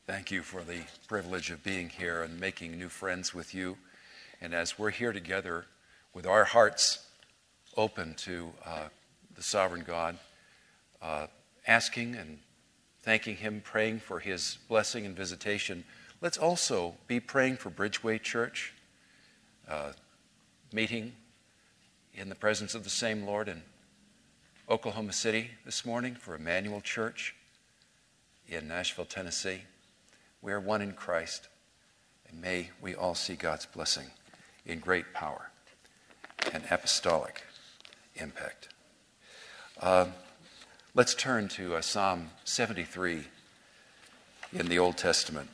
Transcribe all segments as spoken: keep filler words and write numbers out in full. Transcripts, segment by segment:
Thank you for the privilege of being here and making new friends with you. And as we're here together with our hearts open to uh, the sovereign God, uh, asking and thanking Him, praying for His blessing and visitation, let's also be praying for Bridgeway Church, uh, meeting in the presence of the same Lord in Oklahoma City this morning, for Emmanuel Church in Nashville, Tennessee. We are one in Christ, and may we all see God's blessing in great power and apostolic impact. Uh, let's turn to uh, Psalm seventy-three in the Old Testament.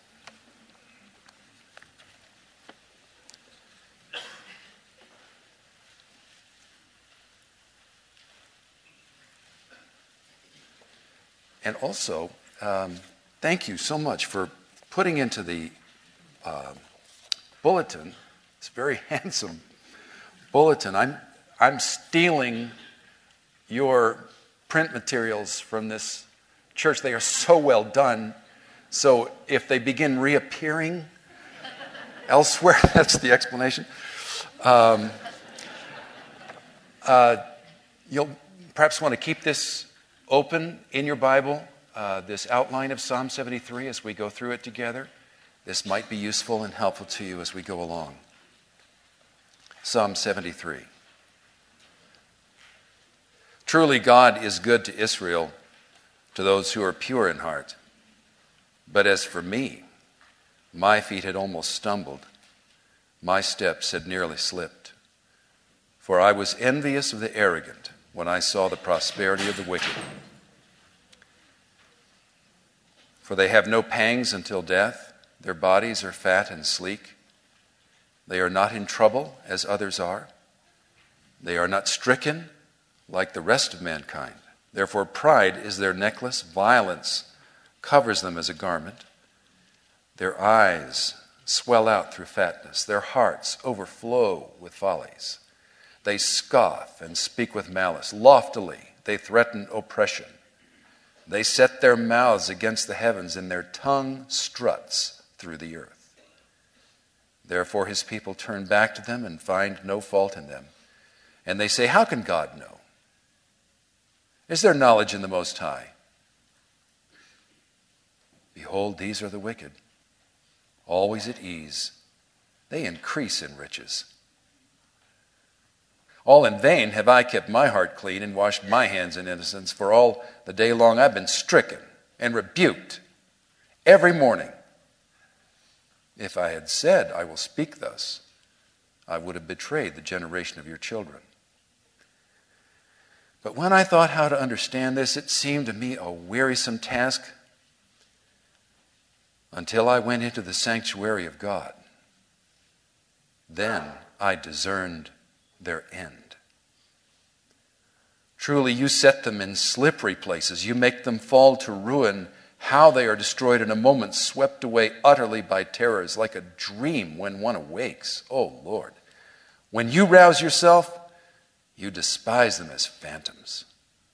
And also, um, thank you so much for putting into the uh, bulletin, this very handsome bulletin. I'm, I'm stealing your print materials from this church. They are so well done. So if they begin reappearing elsewhere, that's the explanation. Um, uh, you'll perhaps want to keep this open in your Bible, uh, this outline of Psalm seventy-three as we go through it together. This might be useful and helpful to you as we go along. Psalm seventy-three. Truly God is good to Israel, to those who are pure in heart. But as for me, my feet had almost stumbled. My steps had nearly slipped. For I was envious of the arrogant when I saw the prosperity of the wicked. For they have no pangs until death. Their bodies are fat and sleek. They are not in trouble as others are. They are not stricken like the rest of mankind. Therefore pride is their necklace. Violence covers them as a garment. Their eyes swell out through fatness. Their hearts overflow with follies. They scoff and speak with malice. Loftily they threaten oppression. They set their mouths against the heavens, and their tongue struts through the earth. Therefore his people turn back to them and find no fault in them. And they say, how can God know? Is there knowledge in the Most High? Behold, these are the wicked, always at ease. They increase in riches. All in vain have I kept my heart clean and washed my hands in innocence, for all the day long I've been stricken and rebuked every morning. If I had said, I will speak thus, I would have betrayed the generation of your children. But when I thought how to understand this, it seemed to me a wearisome task until I went into the sanctuary of God. Then I discerned their end. Truly, you set them in slippery places. You make them fall to ruin. How they are destroyed in a moment, swept away utterly by terrors, like a dream when one awakes. Oh, Lord, when you rouse yourself, you despise them as phantoms.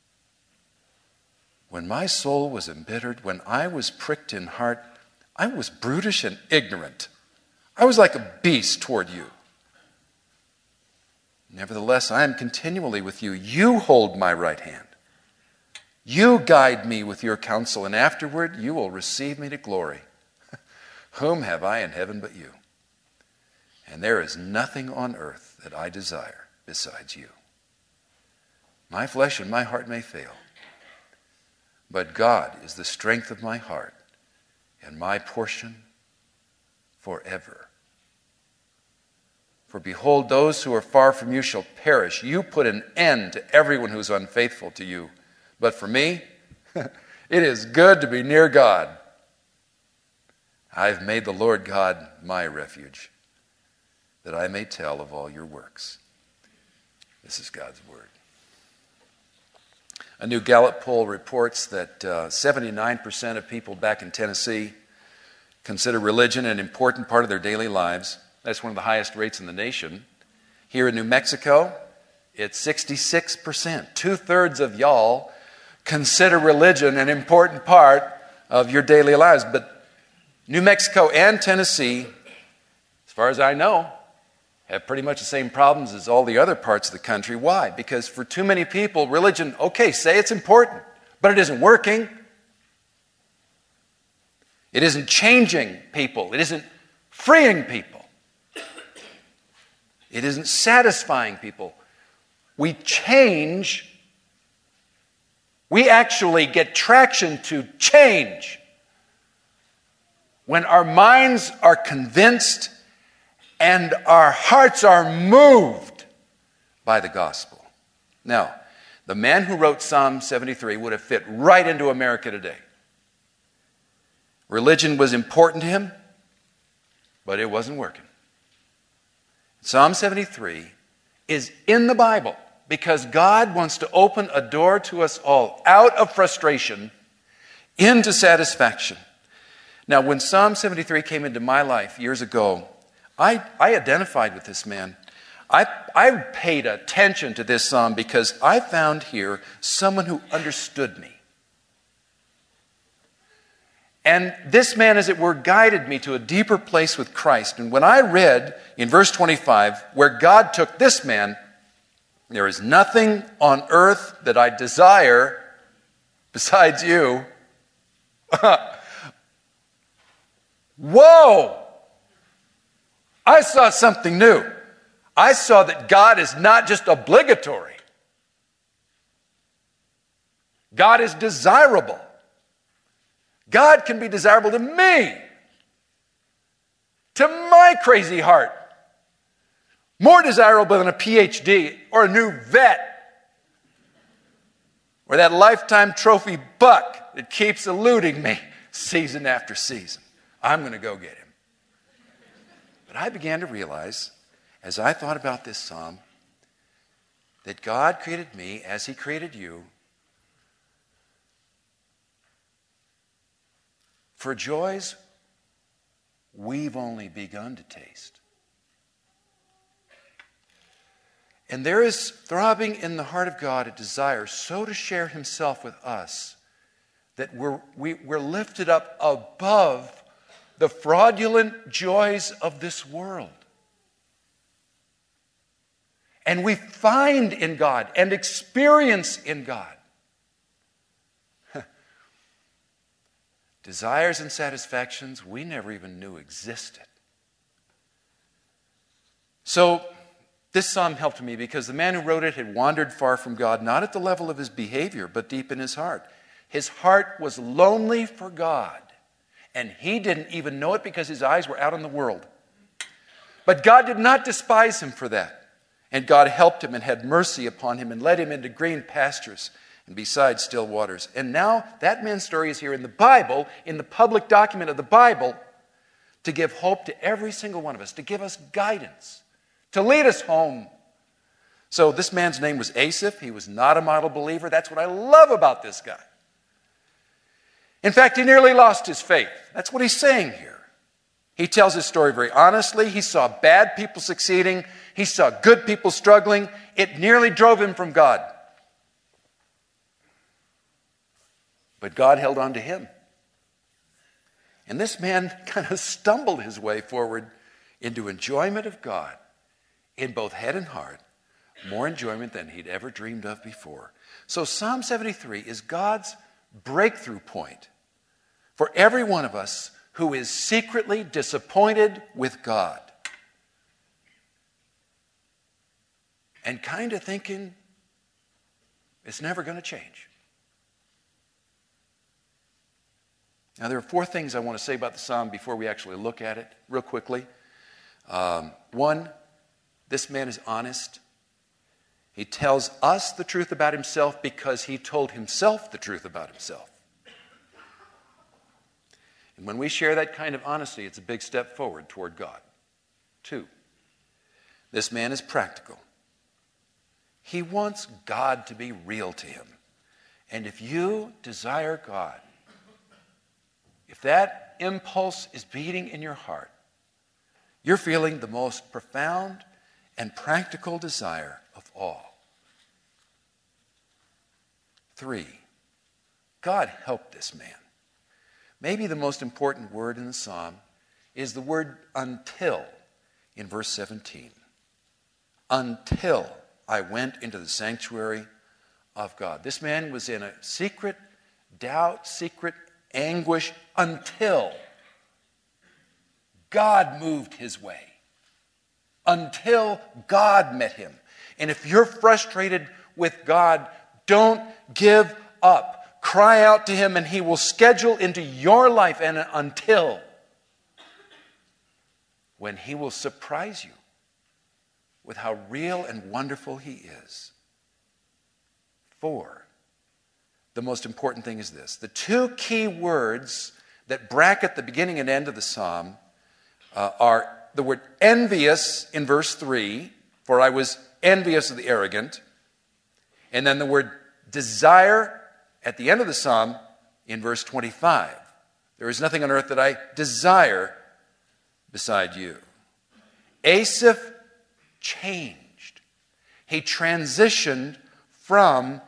When my soul was embittered, when I was pricked in heart, I was brutish and ignorant. I was like a beast toward you. Nevertheless, I am continually with you. You hold my right hand. You guide me with your counsel, and afterward you will receive me to glory. Whom have I in heaven but you? And there is nothing on earth that I desire besides you. My flesh and my heart may fail, but God is the strength of my heart and my portion forever. For behold, those who are far from you shall perish. You put an end to everyone who is unfaithful to you. But for me, it is good to be near God. I've made the Lord God my refuge, that I may tell of all your works. This is God's word. A new Gallup poll reports that uh, seventy-nine percent of people back in Tennessee consider religion an important part of their daily lives. That's one of the highest rates in the nation. Here in New Mexico, it's sixty-six percent. Two-thirds of y'all consider religion an important part of your daily lives. But New Mexico and Tennessee, as far as I know, have pretty much the same problems as all the other parts of the country. Why? Because for too many people, religion, okay, say it's important, but it isn't working. It isn't changing people. It isn't freeing people. It isn't satisfying people. We change. We actually get traction to change when our minds are convinced and our hearts are moved by the gospel. Now, the man who wrote Psalm seventy-three would have fit right into America today. Religion was important to him, but it wasn't working. Psalm seventy-three is in the Bible because God wants to open a door to us all out of frustration into satisfaction. Now, when Psalm seventy-three came into my life years ago, I, I identified with this man. I, I paid attention to this psalm because I found here someone who understood me. And this man, as it were, guided me to a deeper place with Christ. And when I read in verse twenty-five, where God took this man, there is nothing on earth that I desire besides you. Whoa! I saw something new. I saw that God is not just obligatory. God is desirable. God can be desirable to me, to my crazy heart. More desirable than a P H D or a new vet or that lifetime trophy buck that keeps eluding me season after season. I'm going to go get him. But I began to realize, as I thought about this psalm, that God created me as He created you for joys we've only begun to taste. And there is throbbing in the heart of God a desire so to share Himself with us that we're, we, we're lifted up above the fraudulent joys of this world. And we find in God and experience in God desires and satisfactions we never even knew existed. So, this psalm helped me because the man who wrote it had wandered far from God, not at the level of his behavior, but deep in his heart. His heart was lonely for God, and he didn't even know it because his eyes were out on the world. But God did not despise him for that, and God helped him and had mercy upon him and led him into green pastures and beside still waters. And now that man's story is here in the Bible, in the public document of the Bible, to give hope to every single one of us, to give us guidance, to lead us home. So this man's name was Asaph. He was not a model believer. That's what I love about this guy. In fact, he nearly lost his faith. That's what he's saying here. He tells his story very honestly. He saw bad people succeeding. He saw good people struggling. It nearly drove him from God. But God held on to him. And this man kind of stumbled his way forward into enjoyment of God in both head and heart, more enjoyment than he'd ever dreamed of before. So Psalm seventy-three is God's breakthrough point for every one of us who is secretly disappointed with God and kind of thinking it's never going to change. Now, there are four things I want to say about the psalm before we actually look at it, real quickly. Um, one, this man is honest. He tells us the truth about himself because he told himself the truth about himself. And when we share that kind of honesty, it's a big step forward toward God. Two, this man is practical. He wants God to be real to him. And if you desire God, if that impulse is beating in your heart, you're feeling the most profound and practical desire of all. Three, God helped this man. Maybe the most important word in the psalm is the word until in verse seventeen. Until I went into the sanctuary of God. This man was in a secret doubt, secret anguish until God moved his way. Until God met him. And if you're frustrated with God, don't give up. Cry out to him and he will schedule into your life an until when he will surprise you with how real and wonderful he is. Four, the most important thing is this. The two key words that bracket the beginning and end of the psalm uh, are the word envious in verse three, for I was envious of the arrogant, and then the word desire at the end of the psalm in verse twenty-five. There is nothing on earth that I desire beside you. Asaph changed. He transitioned from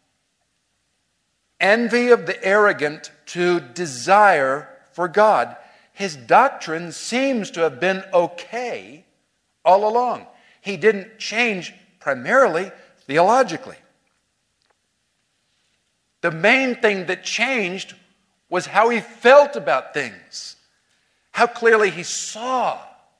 envy of the arrogant to desire for God. His doctrine seems to have been okay all along. He didn't change primarily theologically. The main thing that changed was how he felt about things, how clearly he saw.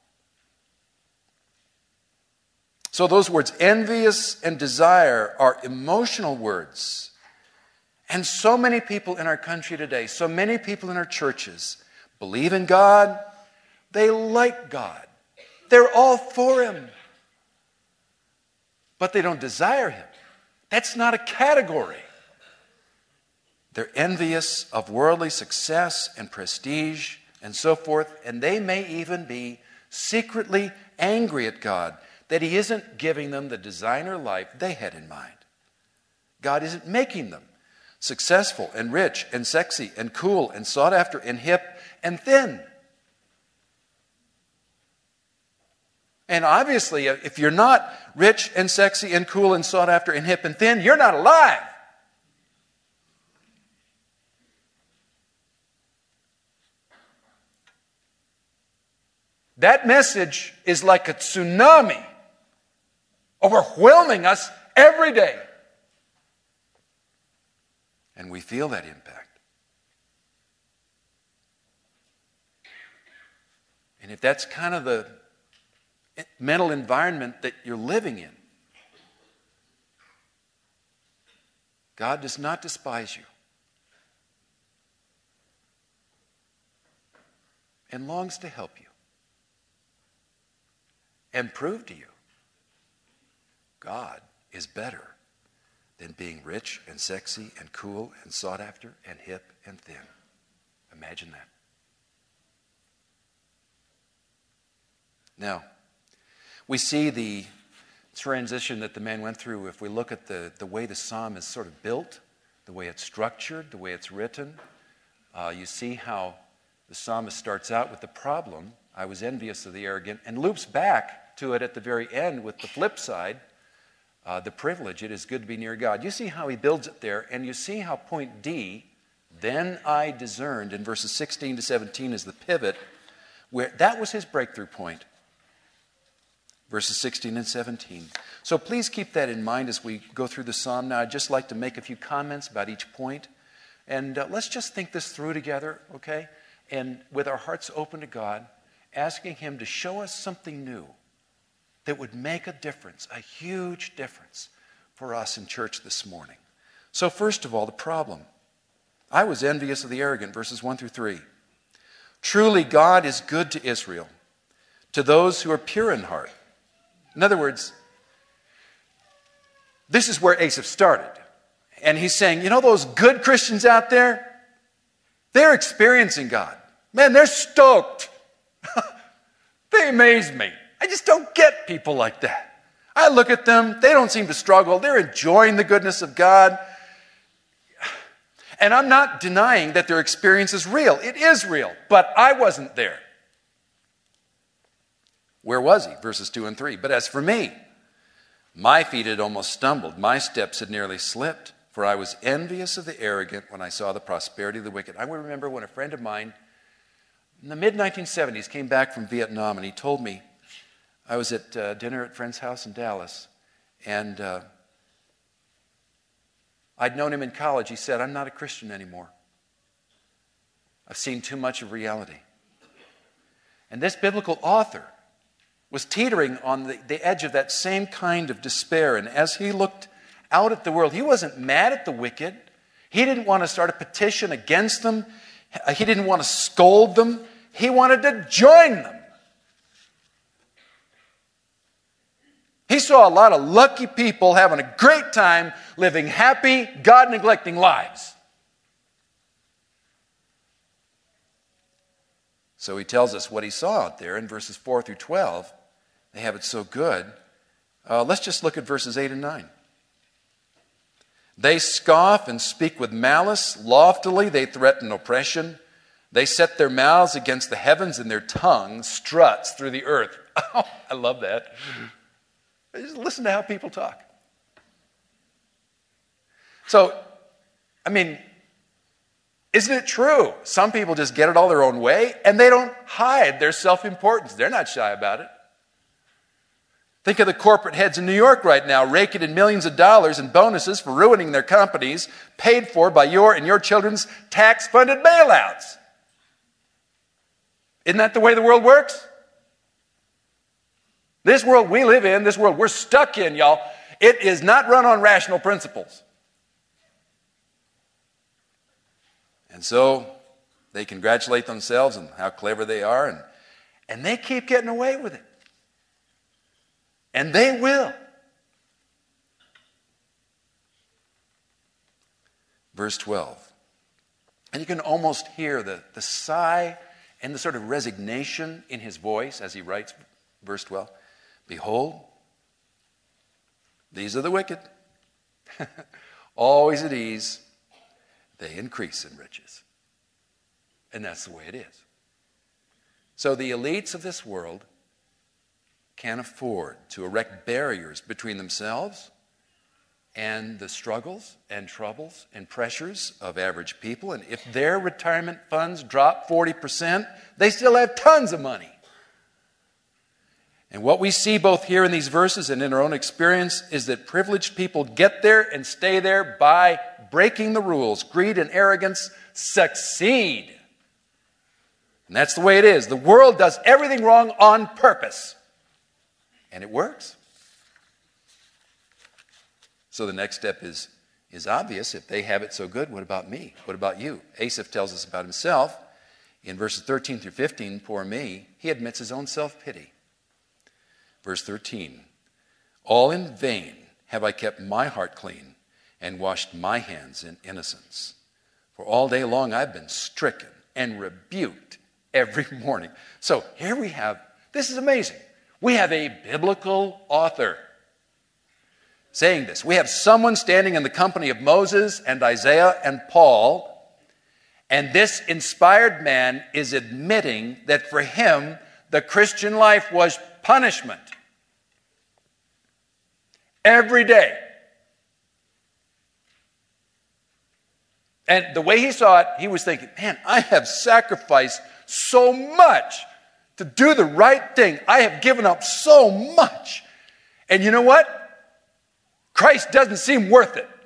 So those words, envious and desire, are emotional words. And so many people in our country today, so many people in our churches believe in God. They like God. They're all for him. But they don't desire him. That's not a category. They're envious of worldly success and prestige and so forth, and they may even be secretly angry at God that he isn't giving them the designer life they had in mind. God isn't making them successful and rich and sexy and cool and sought after and hip and thin. And obviously, if you're not rich and sexy and cool and sought after and hip and thin, you're not alive. That message is like a tsunami overwhelming us every day. And we feel that impact. And if that's kind of the mental environment that you're living in, God does not despise you and longs to help you and prove to you God is better than being rich and sexy and cool and sought after and hip and thin. Imagine that. Now, we see the transition that the man went through if we look at the, the way the psalm is sort of built, the way it's structured, the way it's written. Uh, you see how the psalmist starts out with the problem, I was envious of the arrogant, and loops back to it at the very end with the flip side, uh, the privilege, it is good to be near God. You see how he builds it there, and you see how point D, then I discerned, in verses sixteen to seventeen is the pivot, where that was his breakthrough point. Verses sixteen and seventeen. So please keep that in mind as we go through the psalm. Now, I'd just like to make a few comments about each point. And uh, let's just think this through together, okay? And with our hearts open to God, asking him to show us something new that would make a difference, a huge difference for us in church this morning. So first of all, the problem. I was envious of the arrogant, verses one through three. Truly, God is good to Israel, to those who are pure in heart. In other words, this is where Asaph started. And he's saying, you know those good Christians out there? They're experiencing God. Man, they're stoked. They amaze me. I just don't get people like that. I look at them, they don't seem to struggle. They're enjoying the goodness of God. And I'm not denying that their experience is real. It is real, but I wasn't there. Where was he? Verses two and three. But as for me, my feet had almost stumbled. My steps had nearly slipped. For I was envious of the arrogant when I saw the prosperity of the wicked. I remember when a friend of mine in the mid nineteen seventies came back from Vietnam, and he told me, I was at uh, dinner at a friend's house in Dallas, and uh, I'd known him in college. He said, I'm not a Christian anymore. I've seen too much of reality. And this biblical author was teetering on the, the edge of that same kind of despair. And as he looked out at the world, he wasn't mad at the wicked. He didn't want to start a petition against them. He didn't want to scold them. He wanted to join them. He saw a lot of lucky people having a great time living happy, God-neglecting lives. So he tells us what he saw out there in verses four through twelve. They have it so good. Uh, let's just look at verses eight and nine. They scoff and speak with malice. Loftily they threaten oppression. They set their mouths against the heavens, and their tongue struts through the earth. Oh, I love that. Just listen to how people talk. So, I mean, isn't it true? Some people just get it all their own way, and they don't hide their self-importance. They're not shy about it. Think of the corporate heads in New York right now, raking in millions of dollars in bonuses for ruining their companies, paid for by your and your children's tax-funded bailouts. Isn't that the way the world works? This world we live in, this world we're stuck in, y'all, it is not run on rational principles. And so they congratulate themselves on how clever they are, and, and they keep getting away with it. And they will. Verse twelve. And you can almost hear the, the sigh and the sort of resignation in his voice as he writes verse twelve. Behold, these are the wicked, always at ease. They increase in riches. And that's the way it is. So the elites of this world can't afford to erect barriers between themselves and the struggles and troubles and pressures of average people. And if their retirement funds drop forty percent, they still have tons of money. And what we see both here in these verses and in our own experience is that privileged people get there and stay there by breaking the rules. Greed and arrogance succeed. And that's the way it is. The world does everything wrong on purpose. And it works. So the next step is, is obvious. If they have it so good, what about me? What about you? Asaph tells us about himself in verses thirteen through fifteen, poor me. He admits his own self-pity. Verse thirteen, all in vain have I kept my heart clean and washed my hands in innocence. For all day long I've been stricken and rebuked every morning. So here we have, this is amazing. We have a biblical author saying this. We have someone standing in the company of Moses and Isaiah and Paul, and this inspired man is admitting that for him, the Christian life was punishment. Every day. And the way he saw it, he was thinking, man, I have sacrificed so much to do the right thing. I have given up so much. And you know what? Christ doesn't seem worth it.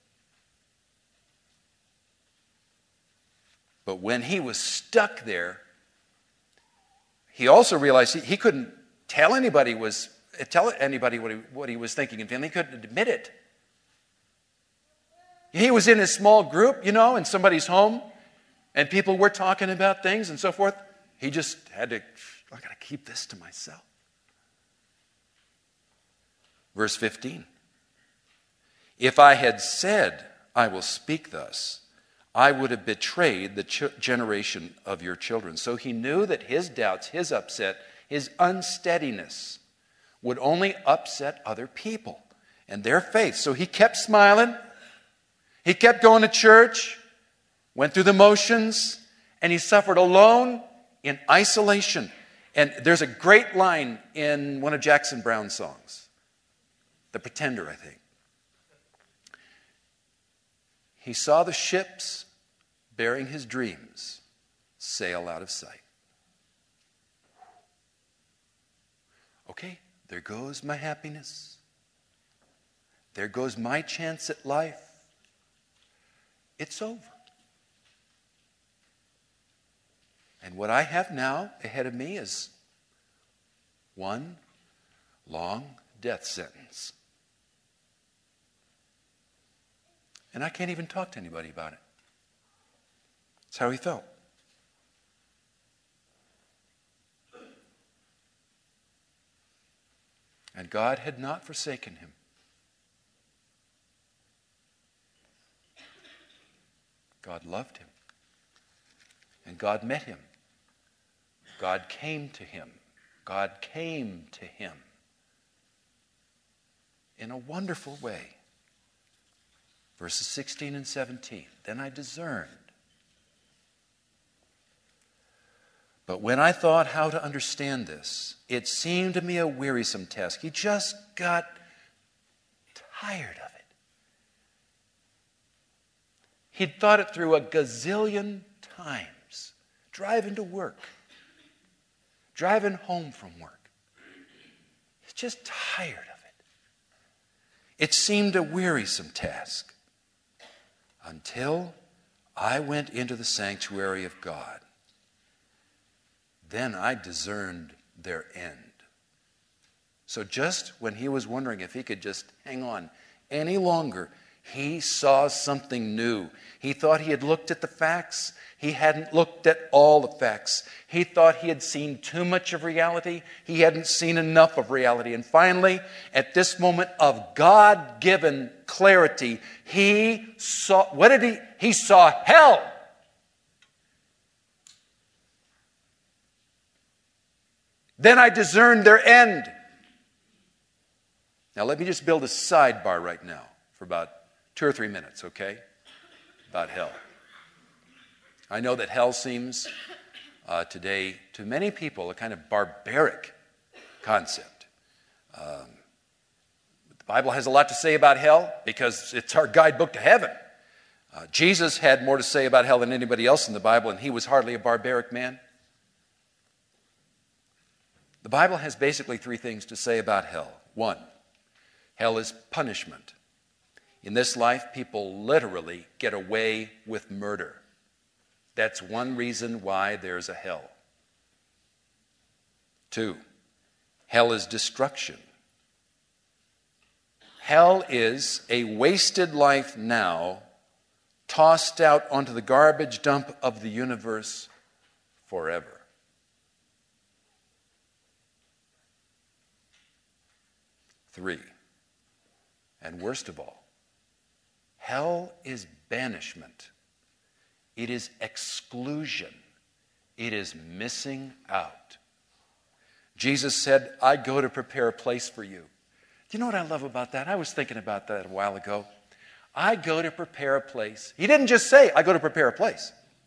But when he was stuck there, he also realized he, he couldn't tell anybody was tell anybody what he, what he was thinking and feeling. He couldn't admit it. He was in his small group, you know, in somebody's home, and people were talking about things and so forth. He just had to, I got to keep this to myself. Verse fifteen. If I had said, I will speak thus, I would have betrayed the ch- generation of your children. So he knew that his doubts, his upset, his unsteadiness would only upset other people and their faith. So he kept smiling. He kept going to church, went through the motions, and he suffered alone in isolation. And there's a great line in one of Jackson Browne's songs, The Pretender, I think. he saw the ships bearing his dreams sail out of sight. Okay, there goes my happiness. There goes my chance at life. It's over. And what I have now ahead of me is one long death sentence. And I can't even talk to anybody about it. That's how he felt. And God had not forsaken him. God loved him. And God met him. God came to him. God came to him in a wonderful way. Verses sixteen and seventeen. Then I discerned. But when I thought how to understand this, it seemed to me a wearisome task. He just got tired of it. He'd thought it through a gazillion times. Driving to work. Driving home from work. He's just tired of it. It seemed a wearisome task. Until I went into the sanctuary of God. Then I discerned their end. So just when he was wondering if he could just hang on any longer, he saw something new. He thought he had looked at the facts. He hadn't looked at all the facts. He thought he had seen too much of reality. He hadn't seen enough of reality. And finally, at this moment of God-given clarity, he saw, what did he? He saw hell. Then I discerned their end. Now let me just build a sidebar right now for about two or three minutes, okay? About hell. I know that hell seems uh, today to many people a kind of barbaric concept. Um, the Bible has a lot to say about hell because it's our guidebook to heaven. Uh, Jesus had more to say about hell than anybody else in the Bible, and he was hardly a barbaric man. The Bible has basically three things to say about hell. One, hell is punishment. In this life, people literally get away with murder. That's one reason why there's a hell. Two, hell is destruction. Hell is a wasted life now, tossed out onto the garbage dump of the universe forever. Three, and worst of all, hell is banishment. It is exclusion. It is missing out. Jesus said, I go to prepare a place for you. Do you know what I love about that? I was thinking about that a while ago. I go to prepare a place. He didn't just say, I go to prepare a place.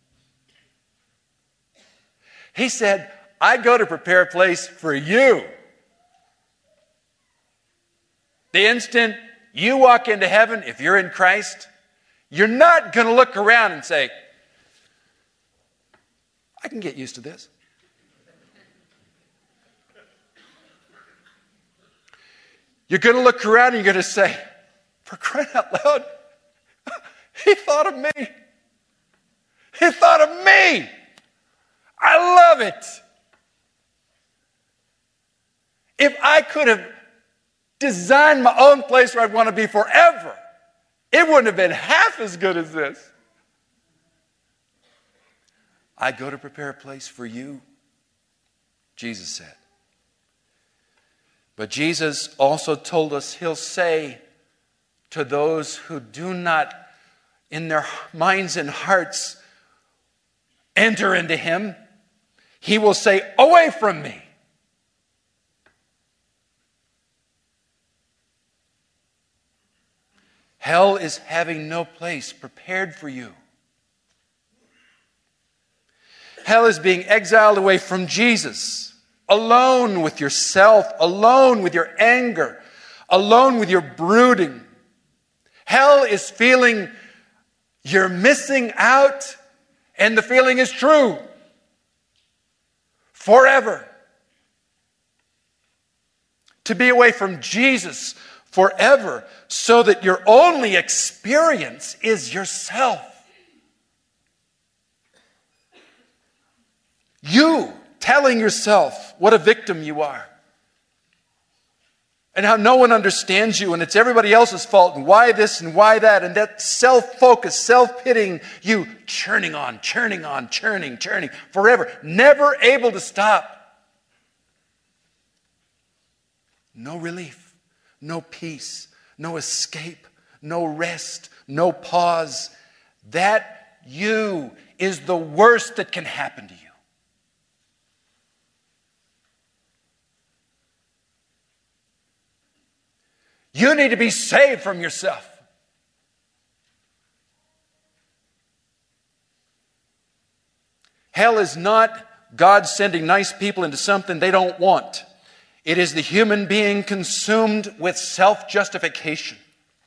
He said, I go to prepare a place for you. The instant you walk into heaven, if you're in Christ, you're not going to look around and say, I can get used to this. You're going to look around and you're going to say, for crying out loud, he thought of me. He thought of me. I love it. If I could have designed my own place where I'd want to be forever, it wouldn't have been half as good as this. I go to prepare a place for you, Jesus said. But Jesus also told us he'll say to those who do not, in their minds and hearts, enter into him, he will say, away from me. Hell is having no place prepared for you. Hell is being exiled away from Jesus, alone with yourself, alone with your anger, alone with your brooding. Hell is feeling You're missing out, and the feeling is true. Forever. To be away from Jesus forever, so that your only experience is yourself. You telling yourself what a victim you are. And how no one understands you, and it's everybody else's fault, and why this and why that, and that self-focus, self-pitying you, churning on, churning on, churning, churning, forever, never able to stop. No relief, no peace, no escape, no rest, no pause. That you is the worst that can happen to you. You need to be saved from yourself. Hell is not God sending nice people into something they don't want. It is the human being consumed with self-justification.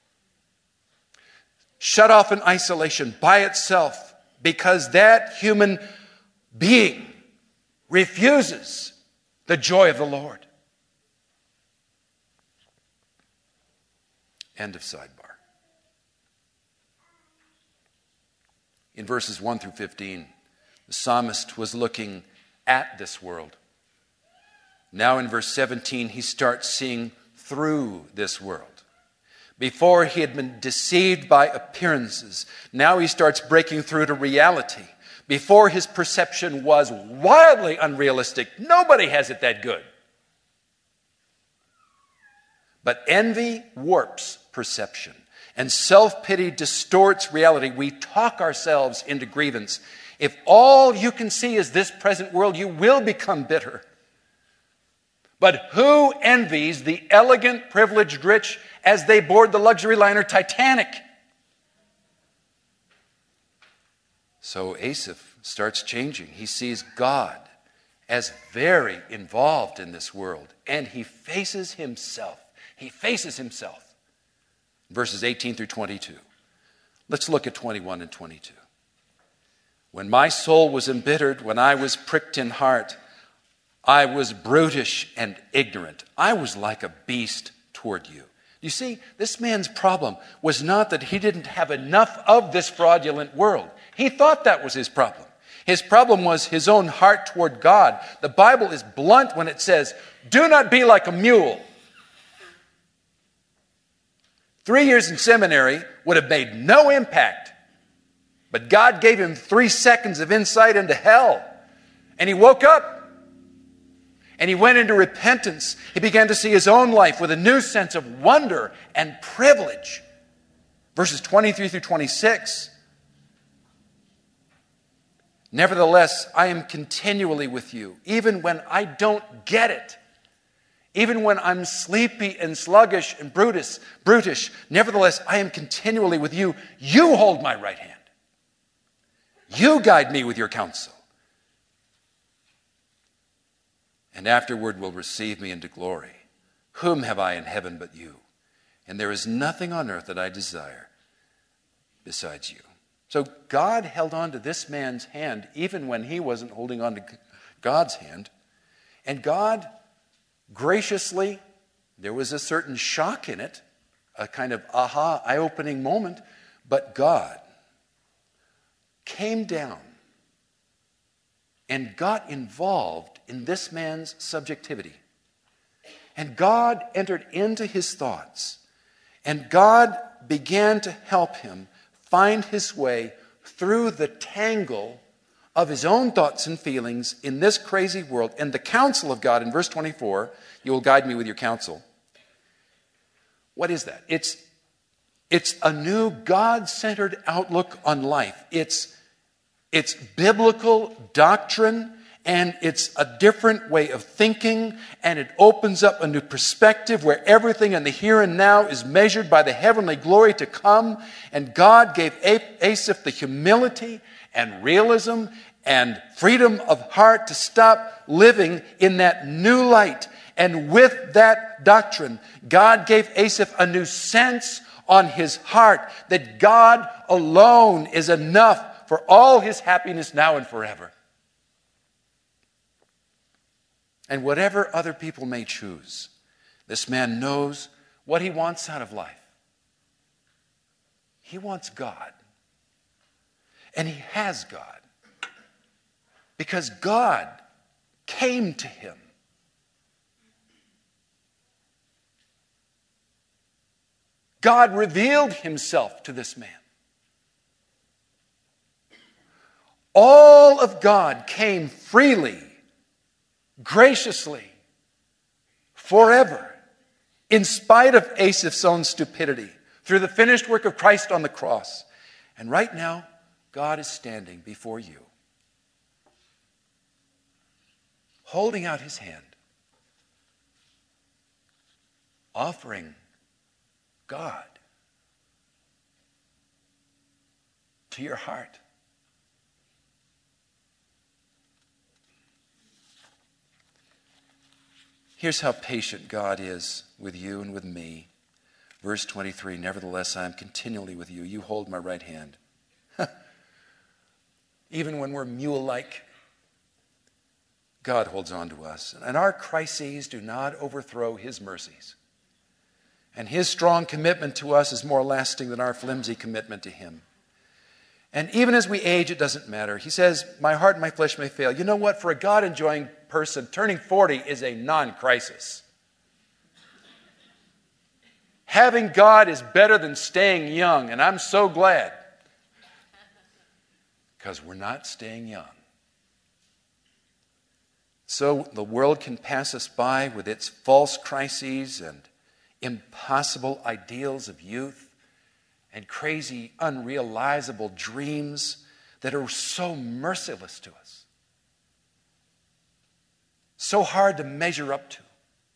Shut off in isolation by itself, because that human being refuses the joy of the Lord. End of sidebar. In verses one through fifteen, the psalmist was looking at this world. Now in verse seventeen, he starts seeing through this world. Before he had been deceived by appearances, now he starts breaking through to reality. Before his perception was wildly unrealistic. Nobody has it that good. But envy warps perception, and self-pity distorts reality. We talk ourselves into grievance. If all you can see is this present world, you will become bitter. But who envies the elegant, privileged rich as they board the luxury liner Titanic? So Asaph starts changing. He sees God as very involved in this world, and he faces himself. He faces himself. Verses eighteen through twenty-two. Let's look at twenty-one and twenty-two. When my soul was embittered, when I was pricked in heart, I was brutish and ignorant. I was like a beast toward you. You see, this man's problem was not that he didn't have enough of this fraudulent world. He thought that was his problem. His problem was his own heart toward God. The Bible is blunt when it says, do not be like a mule. Three years in seminary would have made no impact. But God gave him three seconds of insight into hell. And he woke up. And he went into repentance. He began to see his own life with a new sense of wonder and privilege. Verses twenty-three through twenty-six. Nevertheless, I am continually with you, even when I don't get it. Even when I'm sleepy and sluggish and brutish, brutish, nevertheless, I am continually with you. You hold my right hand. You guide me with your counsel. And afterward will receive me into glory. Whom have I in heaven but you? And there is nothing on earth that I desire besides you. So God held on to this man's hand even when he wasn't holding on to God's hand. And God graciously, there was a certain shock in it, a kind of aha, eye-opening moment, but God came down and got involved in this man's subjectivity. And God entered into his thoughts, and God began to help him find his way through the tangle of his own thoughts and feelings in this crazy world. And the counsel of God in verse twenty-four, you will guide me with your counsel. What is that? It's, it's a new God-centered outlook on life. It's, it's biblical doctrine, and it's a different way of thinking, and it opens up a new perspective where everything in the here and now is measured by the heavenly glory to come. And God gave Asaph the humility and realism and freedom of heart to stop living in that new light. And with that doctrine, God gave Asaph a new sense on his heart that God alone is enough for all his happiness now and forever. And whatever other people may choose, this man knows what he wants out of life. He wants God. And he has God. Because God came to him. God revealed himself to this man. All of God came freely, graciously, forever, in spite of Asaph's own stupidity, through the finished work of Christ on the cross. And right now, God is standing before you, holding out his hand, offering God to your heart. Here's how patient God is with you and with me. Verse twenty-three, nevertheless, I am continually with you. You hold my right hand. Even when we're mule-like, God holds on to us. And our crises do not overthrow his mercies. And his strong commitment to us is more lasting than our flimsy commitment to him. And even as we age, it doesn't matter. He says, my heart and my flesh may fail. You know what? For a God-enjoying person, turning forty is a non-crisis. Having God is better than staying young, and I'm so glad. Because we're not staying young. So the world can pass us by with its false crises and impossible ideals of youth and crazy, unrealizable dreams that are so merciless to us. So hard to measure up to.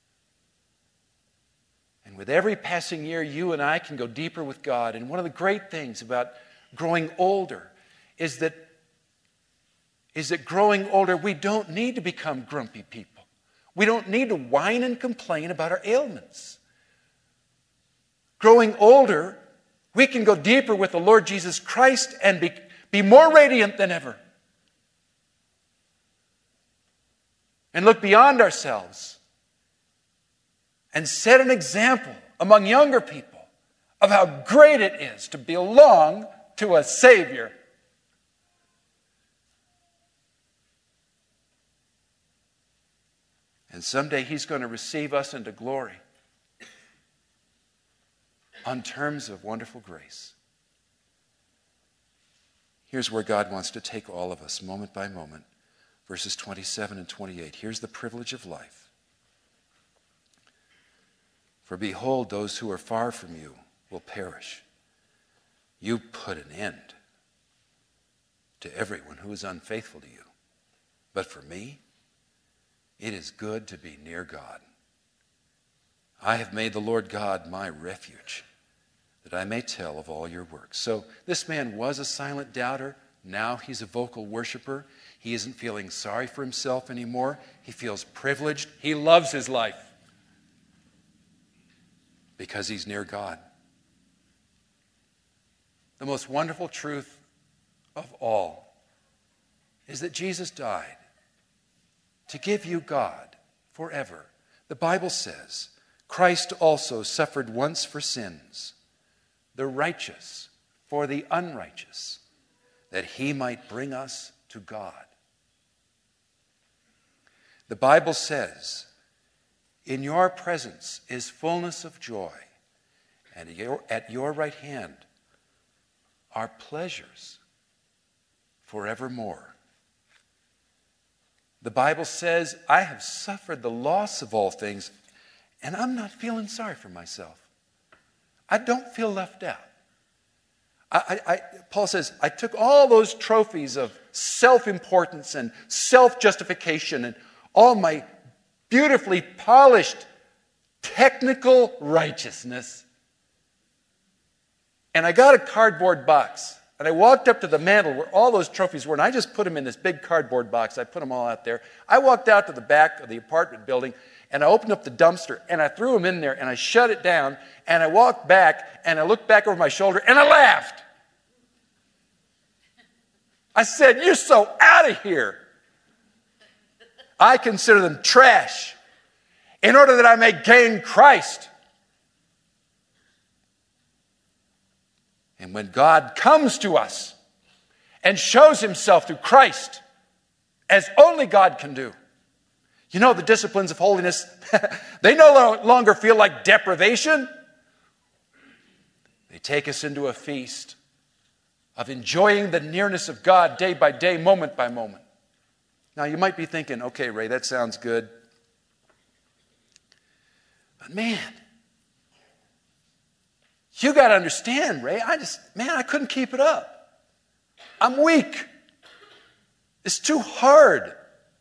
And with every passing year, you and I can go deeper with God. And one of the great things about growing older is that, is that growing older, we don't need to become grumpy people. We don't need to whine and complain about our ailments. Growing older, we can go deeper with the Lord Jesus Christ and be, be more radiant than ever. And look beyond ourselves and set an example among younger people of how great it is to belong to a Savior. And someday he's going to receive us into glory on terms of wonderful grace. Here's where God wants to take all of us moment by moment. Verses twenty-seven and twenty-eight. Here's the privilege of life. For behold, those who are far from you will perish. You put an end to everyone who is unfaithful to you. But for me, it is good to be near God. I have made the Lord God my refuge, that I may tell of all your works. So this man was a silent doubter. Now he's a vocal worshiper. He isn't feeling sorry for himself anymore. He feels privileged. He loves his life because he's near God. The most wonderful truth of all is that Jesus died to give you God forever. The Bible says, Christ also suffered once for sins, the righteous for the unrighteous, that he might bring us to God. The Bible says, in your presence is fullness of joy, and at your right hand are pleasures forevermore. The Bible says, I have suffered the loss of all things, and I'm not feeling sorry for myself. I don't feel left out. I, I, Paul says, I took all those trophies of self-importance and self-justification and all my beautifully polished technical righteousness, and I got a cardboard box. And I walked up to the mantle where all those trophies were, and I just put them in this big cardboard box. I put them all out there. I walked out to the back of the apartment building, and I opened up the dumpster, and I threw them in there, and I shut it down, and I walked back, and I looked back over my shoulder, and I laughed. I said, "You're so out of here. I consider them trash in order that I may gain Christ." And when God comes to us and shows himself through Christ, as only God can do, you know, the disciplines of holiness, they no longer feel like deprivation. They take us into a feast of enjoying the nearness of God day by day, moment by moment. Now, you might be thinking, okay, Ray, that sounds good. But man, you got to understand, Ray, I just, man, I couldn't keep it up. I'm weak. It's too hard.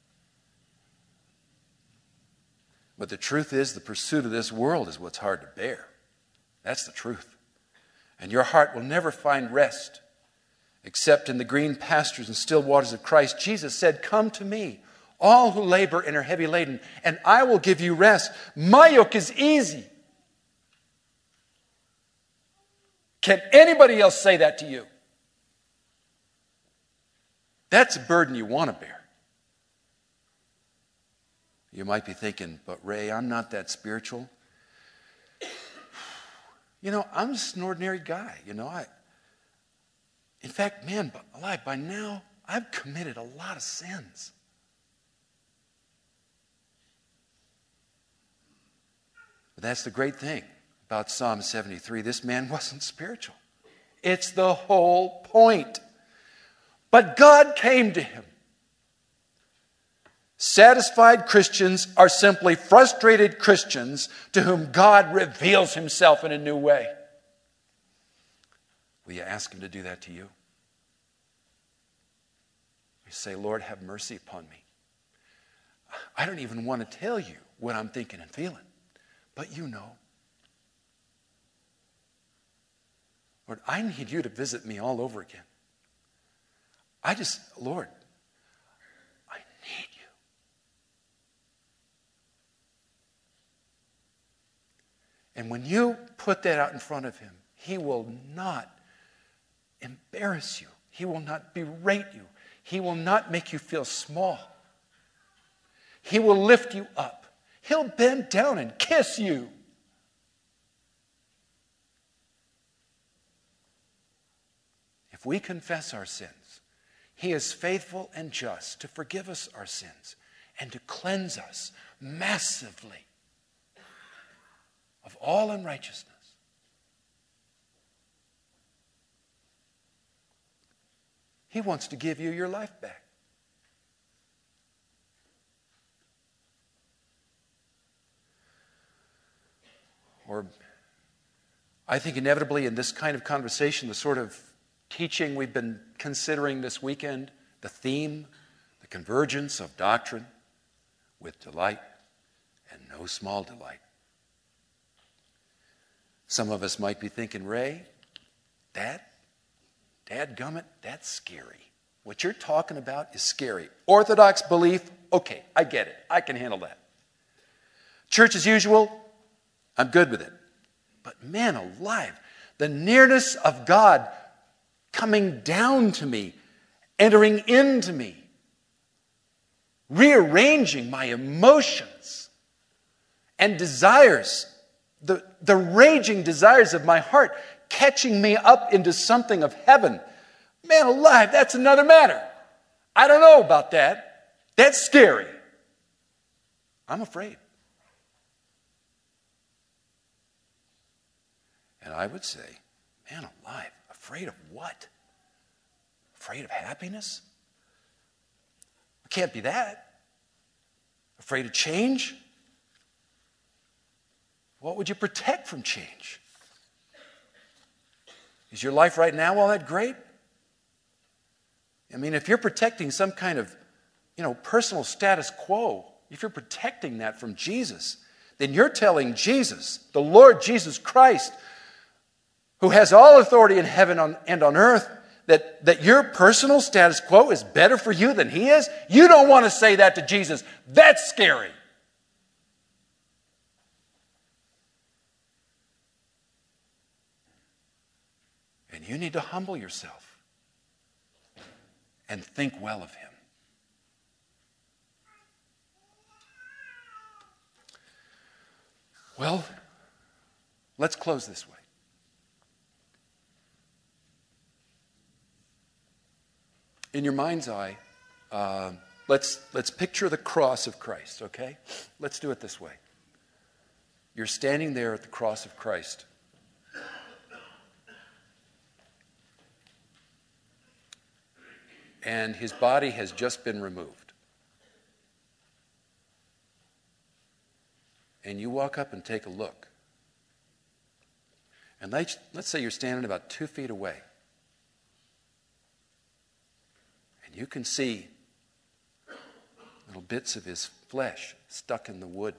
But the truth is, the pursuit of this world is what's hard to bear. That's the truth. And your heart will never find rest except in the green pastures and still waters of Christ. Jesus said, "Come to me, all who labor and are heavy laden, and I will give you rest. My yoke is easy." Can anybody else say that to you? That's a burden you want to bear. You might be thinking, "But Ray, I'm not that spiritual. You know, I'm just an ordinary guy. You know, I, in fact, man, alive, by now, I've committed a lot of sins." But that's the great thing about Psalm seventy-three. This man wasn't spiritual. It's the whole point. But God came to him. Satisfied Christians are simply frustrated Christians to whom God reveals himself in a new way. Will you ask him to do that to you? You say, "Lord, have mercy upon me. I don't even want to tell you what I'm thinking and feeling, but you know. Lord, I need you to visit me all over again. I just, Lord, I need you." And when you put that out in front of him, he will not embarrass you. He will not berate you. He will not make you feel small. He will lift you up. He'll bend down and kiss you. If we confess our sins, he is faithful and just to forgive us our sins and to cleanse us massively of all unrighteousness. He wants to give you your life back. Or I think inevitably in this kind of conversation, the sort of teaching we've been considering this weekend, the theme, the convergence of doctrine with delight and no small delight. Some of us might be thinking, "Ray, that, dadgummit, that's scary. What you're talking about is scary. Orthodox belief, okay, I get it. I can handle that. Church as usual, I'm good with it. But man alive, the nearness of God coming down to me, entering into me, rearranging my emotions and desires, the, the raging desires of my heart, catching me up into something of heaven. Man alive, that's another matter. I don't know about that. That's scary. I'm afraid. And I would say, man alive, afraid of what? Afraid of happiness? It can't be that. Afraid of change? What would you protect from change? Is your life right now all that great? I mean, if you're protecting some kind of, you know, personal status quo, if you're protecting that from Jesus, then you're telling Jesus, the Lord Jesus Christ, who has all authority in heaven and on earth, that, that your personal status quo is better for you than he is? You don't want to say that to Jesus. That's scary. And you need to humble yourself and think well of him. Well, let's close this way. In your mind's eye, uh, let's, let's picture the cross of Christ, okay? Let's do it this way. You're standing there at the cross of Christ. And his body has just been removed. And you walk up and take a look. And let's, let's say you're standing about two feet away. And you can see little bits of his flesh stuck in the wood.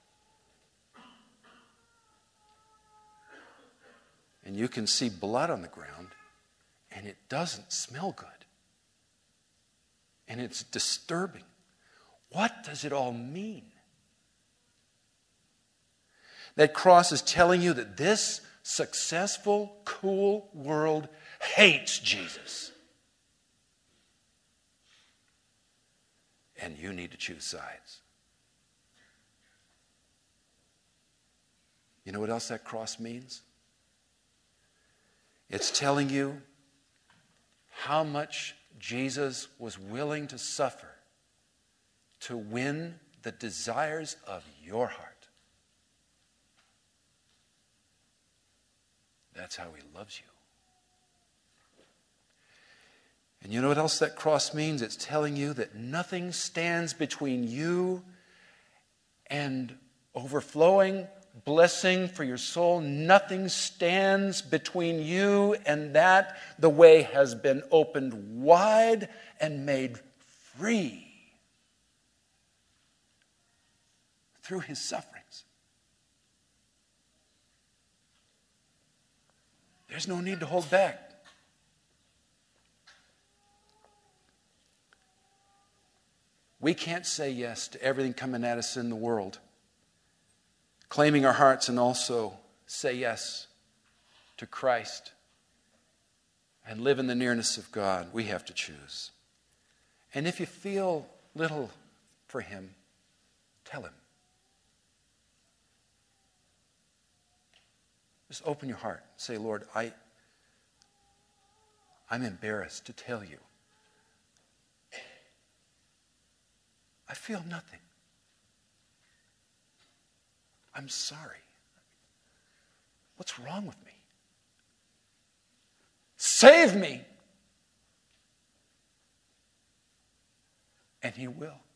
And you can see blood on the ground, and it doesn't smell good. And it's disturbing. What does it all mean? That cross is telling you that this successful, cool world hates Jesus. And you need to choose sides. You know what else that cross means? It's telling you how much Jesus was willing to suffer to win the desires of your heart. That's how he loves you. And you know what else that cross means? It's telling you that nothing stands between you and overflowing blessing for your soul. Nothing stands between you and that. The way has been opened wide and made free through his sufferings. There's no need to hold back. We can't say yes to everything coming at us in the world, claiming our hearts, and also say yes to Christ and live in the nearness of God. We have to choose. And if you feel little for him, tell him. Just open your heart. Say, Lord, I, I'm embarrassed to tell you. I feel nothing. I'm sorry. What's wrong with me? Save me. And he will.